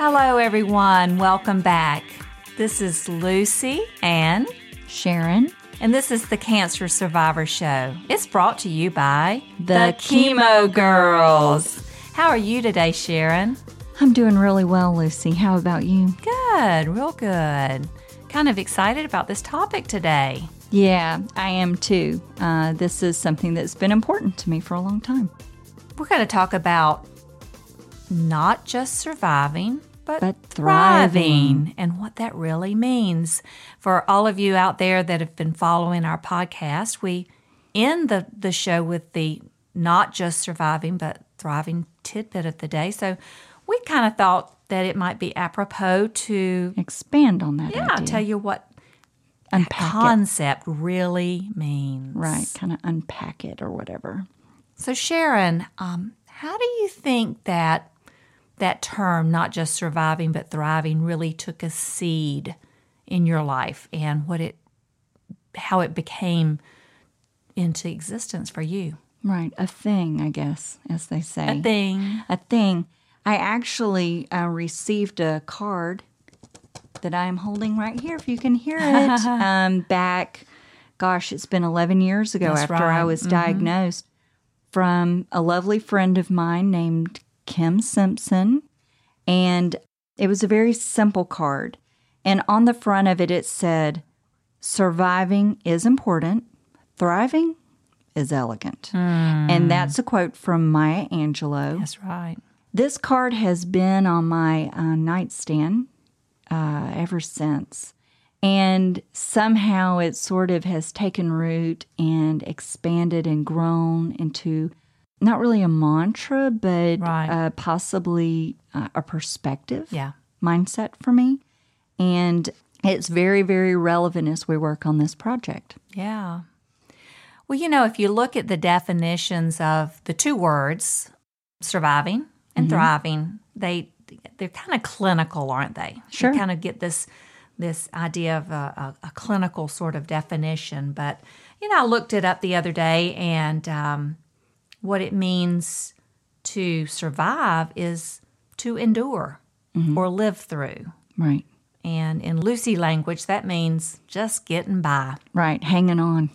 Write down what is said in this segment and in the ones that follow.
Hello, everyone. Welcome back. This is Lucy and Sharon. And this is the Cancer Survivor Show. It's brought to you by The Chemo Girls. How are you today, Sharon? I'm doing really well, Lucy. How about you? Good, real good. Kind of excited about this topic today. Yeah, I am too. This is something that's been important to me for a long time. We're going to talk about not just surviving, but thriving, and what that really means. For all of you out there that have been following our podcast, we end the show with the not just surviving, but thriving tidbit of the day. So we kind of thought that it might be apropos to expand on that idea. Tell you what unpack concept really means. Right, kind of unpack it or whatever. So Sharon, how do you think that term, not just surviving but thriving, really took a seed in your life and how it became into existence for you? Right, a thing, I guess, as they say. A thing. A thing. I actually received a card that I'm holding right here, if you can hear it, back, it's been 11 years ago. That's after right. I was diagnosed, from a lovely friend of mine named Kim Simpson, and it was a very simple card. And on the front of it, it said, "Surviving is important, thriving is elegant." And that's a quote from Maya Angelou. That's right. This card has been on my nightstand ever since. And somehow it sort of has taken root and expanded and grown into not really a mantra, but possibly a perspective mindset for me. And it's very, very relevant as we work on this project. Yeah. Well, if you look at the definitions of the two words, surviving and thriving, they're kind of clinical, aren't they? Sure. You kind of get this idea of a clinical sort of definition. But, I looked it up the other day, and what it means to survive is to endure or live through. Right. And in Lucy language, that means just getting by. Right, hanging on.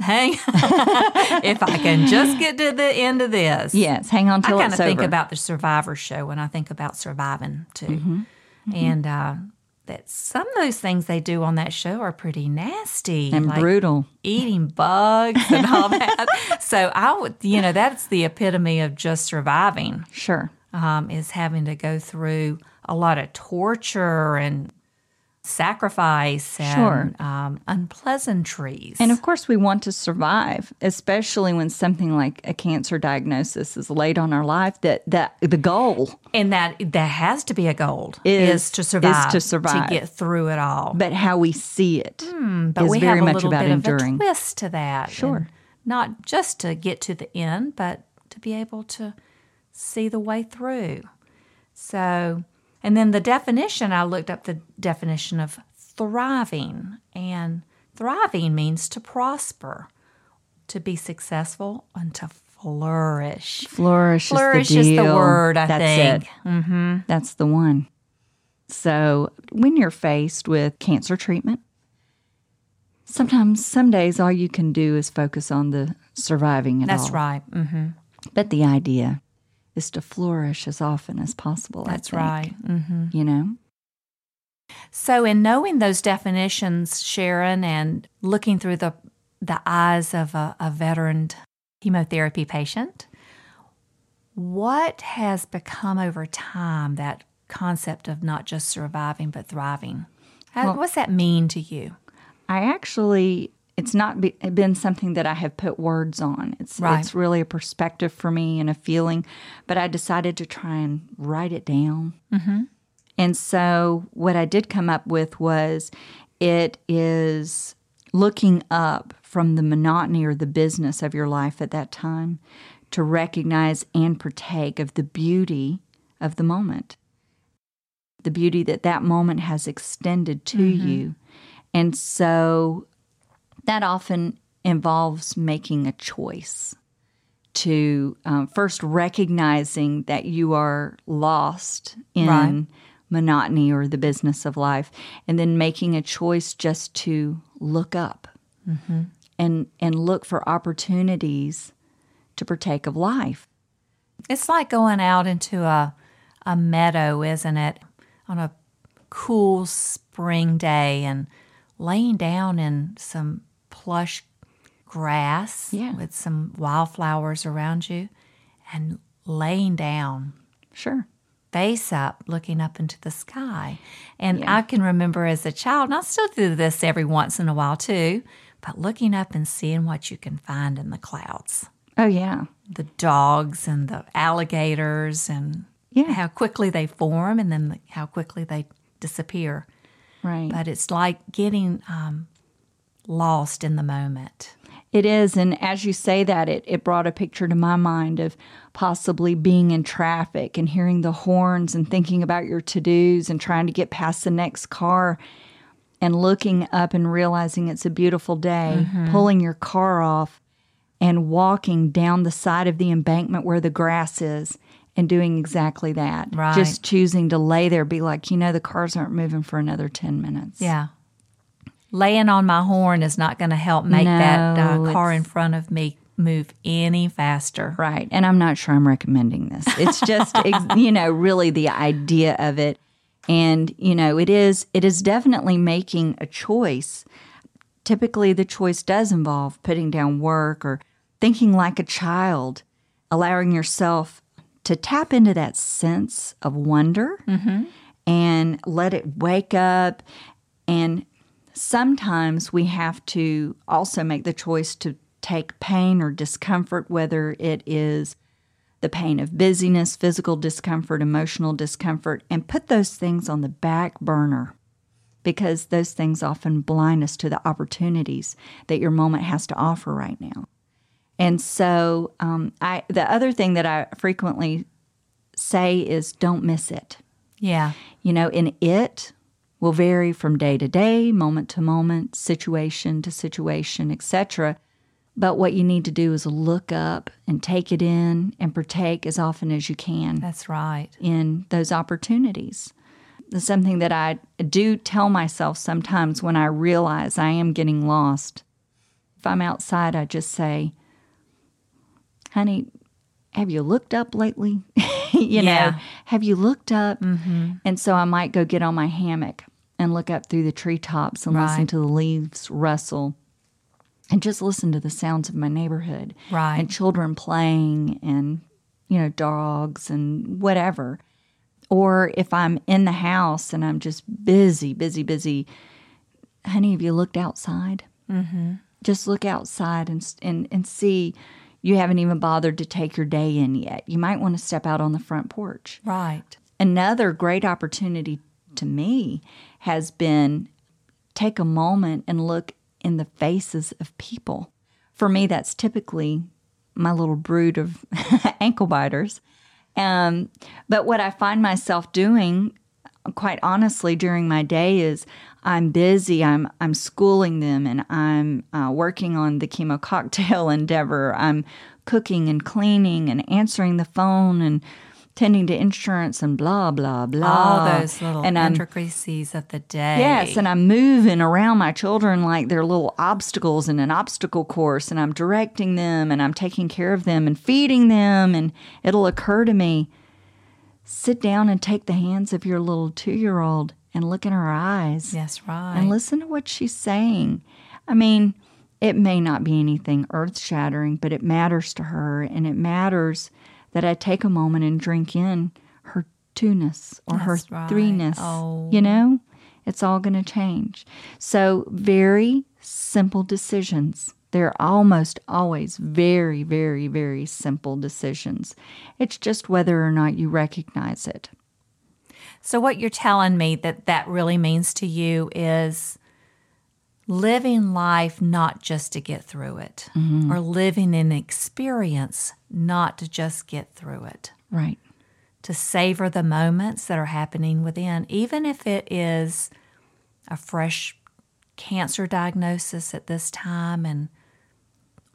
If I can just get to the end of this. Yes, hang on till it's over. I kind of think about the Survivor show when I think about surviving, too. And that some of those things they do on that show are pretty nasty. And like brutal. Eating bugs and all that. So I would, that's the epitome of just surviving. Sure. Is having to go through a lot of torture and sacrifice and unpleasantries. And of course we want to survive, especially when something like a cancer diagnosis is laid on our life, that the goal. And that has to be a goal, is to survive. To get through it all. But how we see it but is we very have much a little about bit enduring. Of a twist to that. Sure. And not just to get to the end, but to be able to see the way through. So, and then the definition, I looked up the definition of thriving. And thriving means to prosper, to be successful, and to flourish. Flourish is the deal. The word, I That's think. It. Mm-hmm. That's the one. So when you're faced with cancer treatment, some days all you can do is focus on the surviving it all. That's right. Mm-hmm. But the idea is to flourish as often as possible. That's right. Mm-hmm. So in knowing those definitions, Sharon, and looking through the eyes of a veteran chemotherapy patient, what has become over time that concept of not just surviving but thriving? What's that mean to you? It's not been something that I have put words on. It's really a perspective for me and a feeling, but I decided to try and write it down. Mm-hmm. And so what I did come up with was it is looking up from the monotony or the business of your life at that time to recognize and partake of the beauty of the moment, the beauty that moment has extended to you. And so that often involves making a choice to first recognizing that you are lost in monotony or the business of life, and then making a choice just to look up and look for opportunities to partake of life. It's like going out into a meadow, isn't it, on a cool spring day and laying down in some plush grass with some wildflowers around you and laying down. Sure. Face up, looking up into the sky. And I can remember as a child, and I still do this every once in a while too, but looking up and seeing what you can find in the clouds. Oh, yeah. The dogs and the alligators and how quickly they form and then how quickly they disappear. Right. But it's like getting lost in the moment. It is, and as you say that, it brought a picture to my mind of possibly being in traffic and hearing the horns and thinking about your to-dos and trying to get past the next car and looking up and realizing it's a beautiful day, pulling your car off and walking down the side of the embankment where the grass is and doing exactly that. Right. Just choosing to lay there, be like, the cars aren't moving for another 10 minutes. Yeah. Laying on my horn is not going to help make that car in front of me move any faster. Right. And I'm not sure I'm recommending this. It's just, really the idea of it. And, it is definitely making a choice. Typically, the choice does involve putting down work or thinking like a child, allowing yourself to tap into that sense of wonder and let it wake up. And sometimes we have to also make the choice to take pain or discomfort, whether it is the pain of busyness, physical discomfort, emotional discomfort, and put those things on the back burner because those things often blind us to the opportunities that your moment has to offer right now. And so the other thing that I frequently say is don't miss it. Yeah. And it will vary from day to day, moment to moment, situation to situation, etc. But what you need to do is look up and take it in and partake as often as you can. That's right. In those opportunities. It's something that I do tell myself sometimes when I realize I am getting lost. If I'm outside, I just say, honey, have you looked up lately? Have you looked up? And so I might go get on my hammock and look up through the treetops and listen to the leaves rustle and just listen to the sounds of my neighborhood. Right. And children playing and, dogs and whatever. Or if I'm in the house and I'm just busy, honey, have you looked outside? Just look outside and see. You haven't even bothered to take your day in yet. You might want to step out on the front porch. Right. Another great opportunity to me has been take a moment and look in the faces of people. For me, that's typically my little brood of ankle biters. But what I find myself doing, quite honestly, during my day is I'm busy. I'm schooling them, and I'm working on the chemo cocktail endeavor. I'm cooking and cleaning and answering the phone and tending to insurance and blah, blah, blah. All those little intricacies of the day. Yes, and I'm moving around my children like they're little obstacles in an obstacle course, and I'm directing them, and I'm taking care of them and feeding them, and it'll occur to me, sit down and take the hands of your little 2-year-old and look in her eyes. That's right. And listen to what she's saying. I mean, it may not be anything earth-shattering, but it matters to her, and it matters that I take a moment and drink in her two-ness or her three-ness. Oh. It's all going to change. So very simple decisions. They're almost always very, very, very simple decisions. It's just whether or not you recognize it. So what you're telling me that really means to you is living life not just to get through it, or living an experience not to just get through it. Right. To savor the moments that are happening within, even if it is a fresh cancer diagnosis at this time,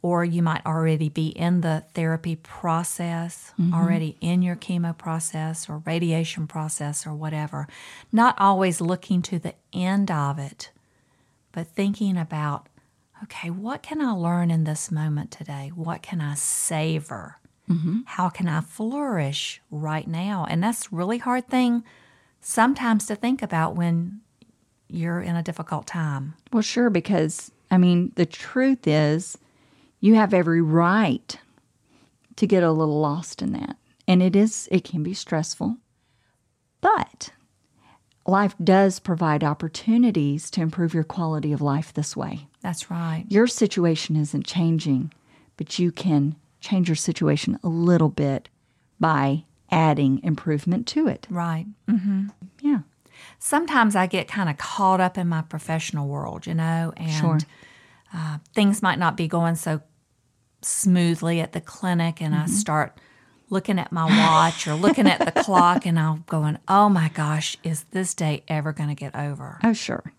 or you might already be in the therapy process, already in your chemo process or radiation process or whatever. Not always looking to the end of it, but thinking about, okay, what can I learn in this moment today? What can I savor? How can I flourish right now? And that's a really hard thing sometimes to think about when you're in a difficult time. Well, sure, because, I mean, the truth is you have every right to get a little lost in that. And it can be stressful. But life does provide opportunities to improve your quality of life this way. That's right. Your situation isn't changing, but you can change your situation a little bit by adding improvement to it. Right. Yeah. Sometimes I get kind of caught up in my professional world, and Sure. Things might not be going so smoothly at the clinic, and I start looking at my watch or looking at the clock, and I'm going, oh my gosh, is this day ever going to get over? Oh, sure.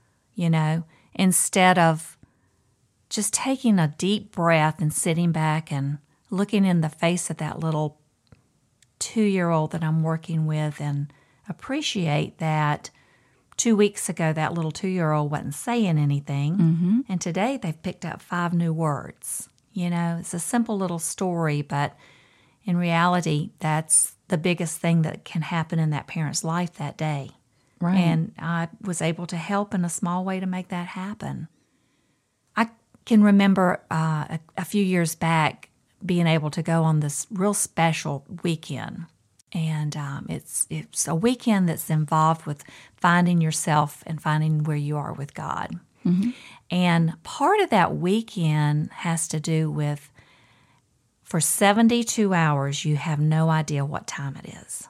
Instead of just taking a deep breath and sitting back and looking in the face of that little 2-year-old that I'm working with and appreciate that 2 weeks ago that little 2-year-old wasn't saying anything, and today they've picked up 5 new words. It's a simple little story, but in reality, that's the biggest thing that can happen in that parent's life that day. Right. And I was able to help in a small way to make that happen. I can remember a few years back being able to go on this real special weekend. And it's a weekend that's involved with finding yourself and finding where you are with God. And part of that weekend has to do with, for 72 hours, you have no idea what time it is.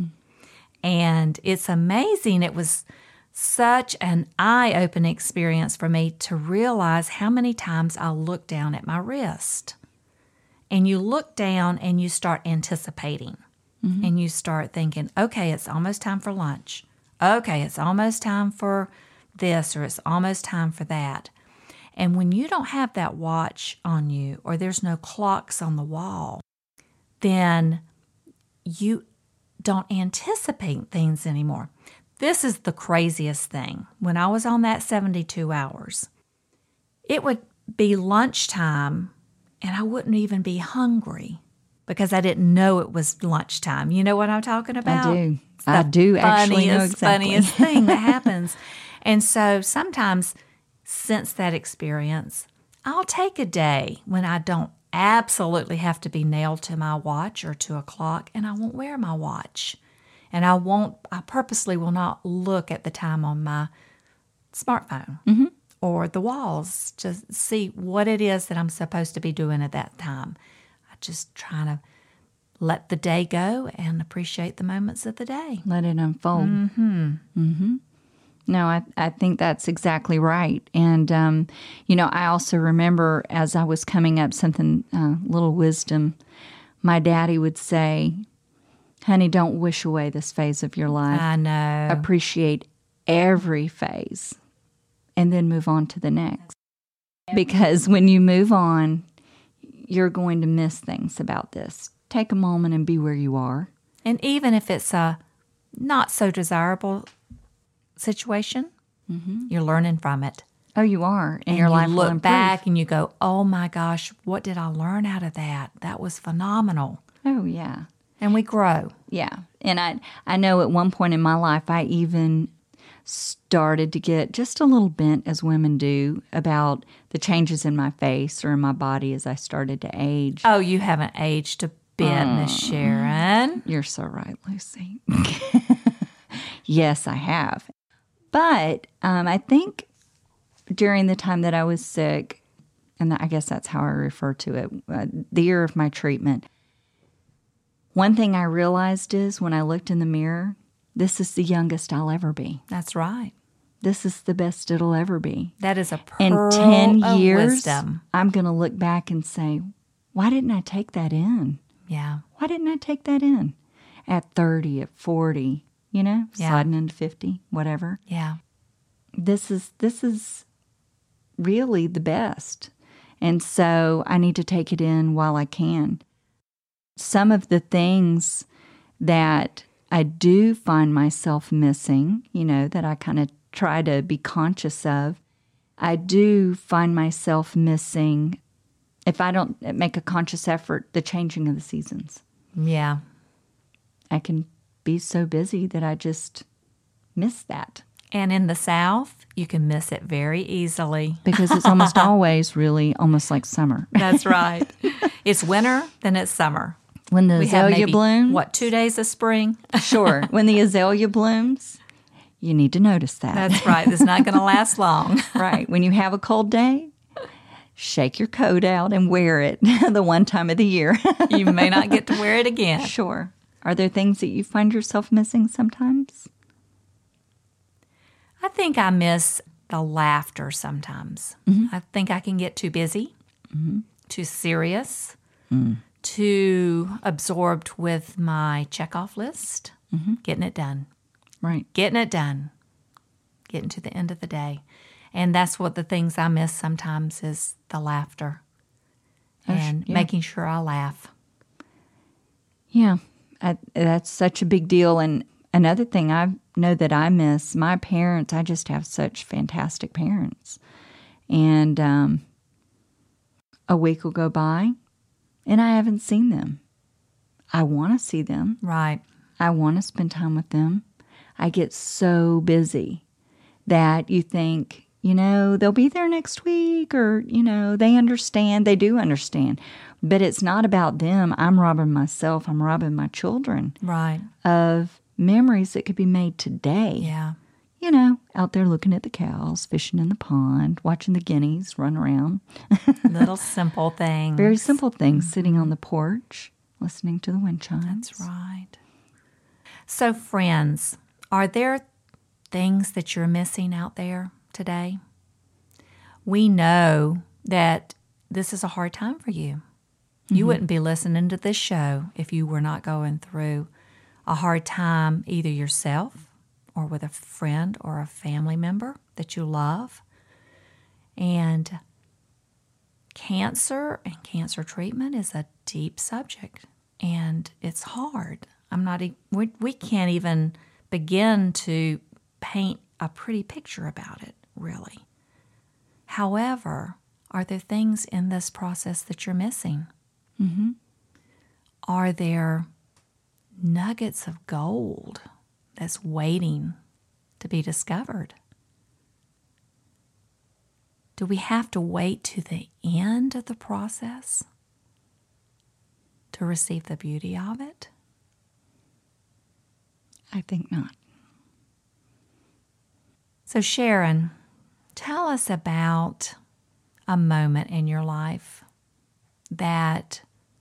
And it's amazing. It was such an eye-opening experience for me to realize how many times I looked down at my wrist. And you look down and you start anticipating. And you start thinking, okay, it's almost time for lunch. Okay, it's almost time for this, or it's almost time for that. And when you don't have that watch on you, or there's no clocks on the wall, then you don't anticipate things anymore. This is the craziest thing. When I was on that 72 hours, it would be lunchtime and I wouldn't even be hungry because I didn't know it was lunchtime. You know what I'm talking about? I do. I do actually know exactly. Funniest thing that happens. And so sometimes since that experience, I'll take a day when I don't absolutely have to be nailed to my watch or to a clock, and I won't wear my watch. And I purposely will not look at the time on my smartphone or the walls to see what it is that I'm supposed to be doing at that time. I just try to let the day go and appreciate the moments of the day. Let it unfold. No, I think that's exactly right. And, I also remember as I was coming up, little wisdom, my daddy would say, honey, don't wish away this phase of your life. I know. Appreciate every phase and then move on to the next. Because when you move on, you're going to miss things about this. Take a moment and be where you are. And even if it's a not so desirable situation, you're learning from it. Oh, you are. And your life will look improve. back and you go, oh my gosh, what did I learn out of that? That was phenomenal. Oh, yeah. And we grow. Yeah. And I know at one point in my life, I even started to get just a little bent, as women do, about the changes in my face or in my body as I started to age. Oh, you haven't aged a bit, Miss Sharon. You're so right, Lucy. Yes, I have. But I think during the time that I was sick, and I guess that's how I refer to it, the year of my treatment, one thing I realized is when I looked in the mirror, this is the youngest I'll ever be. That's right. This is the best it'll ever be. That is a pearl in 10 of years, wisdom. I'm going to look back and say, why didn't I take that in? Yeah. Why didn't I take that in? At 30, at 40, sliding into 50, whatever. Yeah. This is really the best. And so I need to take it in while I can. Some of the things that I do find myself missing, that I kind of try to be conscious of, I do find myself missing, if I don't make a conscious effort, the changing of the seasons. Yeah. I can be so busy that I just miss that. And in the South, you can miss it very easily. Because it's almost always really almost like summer. That's right. It's winter, then it's summer. When the azalea blooms. 2 days of spring? Sure. When the azalea blooms, you need to notice that. That's right. It's not going to last long. Right. When you have a cold day, shake your coat out and wear it the one time of the year. You may not get to wear it again. Sure. Are there things that you find yourself missing sometimes? I think I miss the laughter sometimes. Mm-hmm. I think I can get too busy, too serious, too absorbed with my checkoff list, getting it done. Right. Getting it done. Getting to the end of the day. And that's what the things I miss sometimes is the laughter and making sure I laugh. Yeah, that's such a big deal. And another thing I know that I miss, my parents, I just have such fantastic parents. And a week will go by and I haven't seen them. I want to see them. Right. I want to spend time with them. I get so busy that you think, they'll be there next week or, they understand. They do understand. But it's not about them. I'm robbing myself. I'm robbing my children. Right. Of memories that could be made today. Yeah. Out there looking at the cows, fishing in the pond, watching the guineas run around. Little simple things. Very simple things. Sitting on the porch, listening to the wind chimes. That's right. So, friends, are there things that you're missing out there today? We know that this is a hard time for you. You wouldn't be listening to this show if you were not going through a hard time either yourself or with a friend or a family member that you love. And cancer and cancer treatment is a deep subject, and it's hard. We can't even begin to paint a pretty picture about it, really. However, are there things in this process that you're missing? Mm-hmm. Are there nuggets of gold that's waiting to be discovered? Do we have to wait to the end of the process to receive the beauty of it? I think not. So Sharon, tell us about a moment in your life that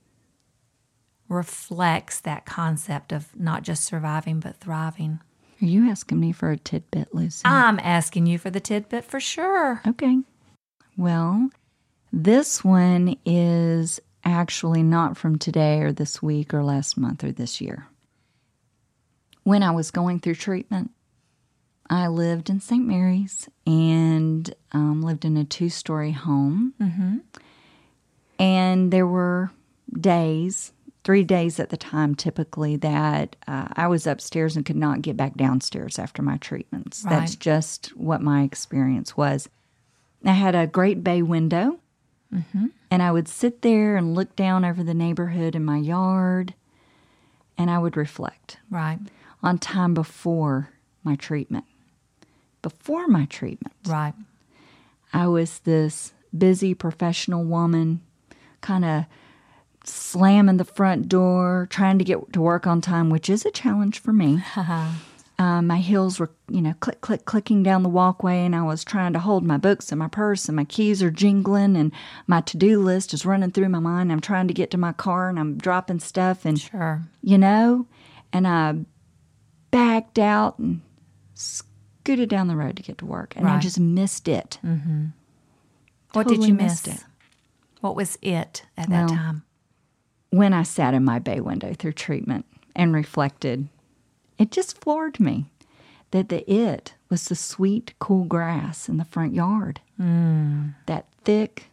reflects that concept of not just surviving but thriving. Are you asking me for a tidbit, Lucy? I'm asking you for the tidbit for sure. Okay. Well, this one is actually not from today or this week or last month or this year. When I was going through treatment, I lived in St. Mary's and lived in a 2-story home. Mm-hmm. And there were days, 3 days at the time typically, that I was upstairs and could not get back downstairs after my treatments. Right. That's just what my experience was. I had a great bay window, and I would sit there and look down over the neighborhood in my yard, and I would reflect on time before my treatment. Before my treatment, I was this busy professional woman, kind of slamming the front door, trying to get to work on time, which is a challenge for me. My heels were, click, click, clicking down the walkway, and I was trying to hold my books and my purse, and my keys are jingling, and my to-do list is running through my mind. I'm trying to get to my car, and I'm dropping stuff, and, and I backed out and scooted down the road to get to work, and I just missed it. Mm-hmm. What did you miss? What was it at that time? When I sat in my bay window through treatment and reflected, it just floored me that it was the sweet, cool grass in the front yard. That thick,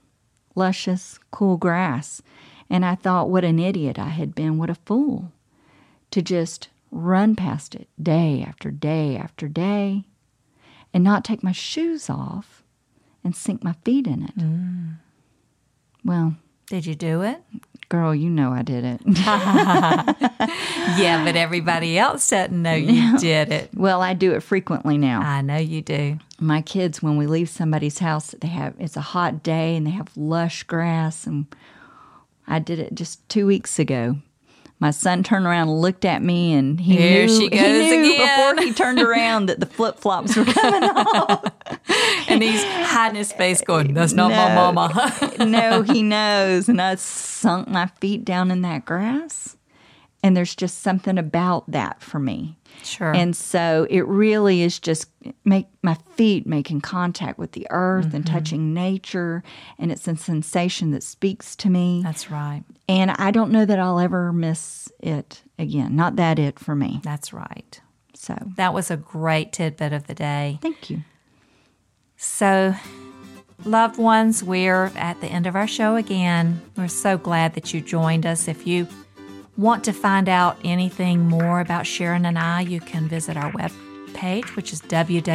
luscious, cool grass. And I thought, what an idiot I had been, what a fool, to just run past it day after day after day and not take my shoes off and sink my feet in it. Well, did you do it? Girl, you know I did it. Yeah, but everybody else doesn't know you did it. Well, I do it frequently now. I know you do. My kids, when we leave somebody's house, it's a hot day and they have lush grass, and I did it just 2 weeks ago. My son turned around and looked at me, and he Here knew, she goes again. before he turned around that the flip-flops were coming off. And he's hiding his face going, that's not my mama. No, he knows. And I sunk my feet down in that grass. And there's just something about that for me. Sure. And so it really is just my feet making contact with the earth and touching nature. And it's a sensation that speaks to me. That's right. And I don't know that I'll ever miss it again. Not that it for me. That's right. So that was a great tidbit of the day. Thank you. So, loved ones, we're at the end of our show again. We're so glad that you joined us. If you want to find out anything more about Sharon and I, you can visit our webpage, which is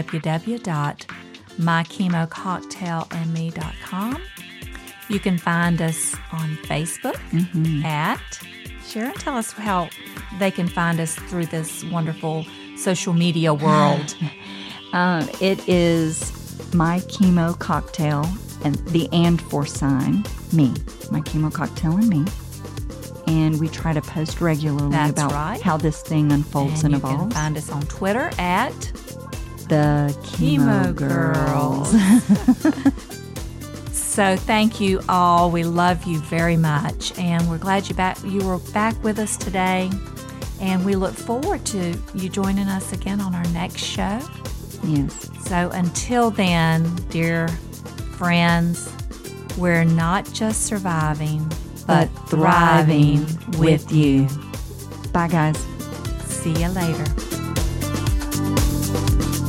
www.mychemococktailandme.com. You can find us on Facebook at Sharon. Tell us how they can find us through this wonderful social media world. It is My Chemo Cocktail and the and for sign, me. My Chemo Cocktail and me. And we try to post regularly about how this thing unfolds and evolves. You can find us on Twitter at The Chemo Girls. So thank you all. We love you very much. And we're glad you were back with us today. And we look forward to you joining us again on our next show. Yes. So until then, dear friends, we're not just surviving, but thriving with you. Bye, guys. See you later.